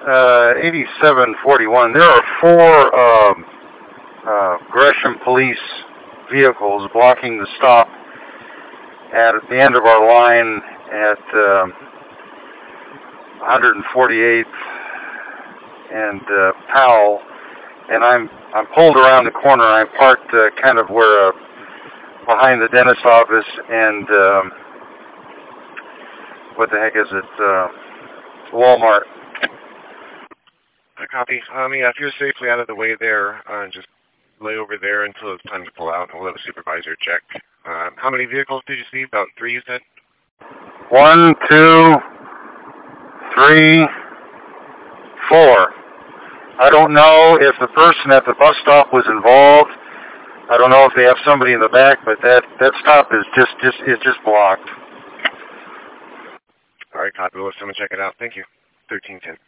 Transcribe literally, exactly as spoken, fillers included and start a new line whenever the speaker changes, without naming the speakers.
uh, eighty-seven forty-one. There are four um, uh, Gresham police vehicles blocking the stop at the end of our line at um, one forty-eighth and uh, Powell, and I'm I'm pulled around the corner. I'm parked uh, kind of where uh, behind the dentist office and um, what the heck is it? Uh, Walmart.
I copy. Um, yeah, if you're safely out of the way there, uh, just lay over there until it's time to pull out, and we'll let a supervisor check. Uh, how many vehicles did you see? About three, you said?
One, two, three, four. I don't know if the person at the bus stop was involved. I don't know if they have somebody in the back, but that, that stop is just, just is just blocked.
All right, copy. We'll let someone check it out. Thank you. thirteen ten.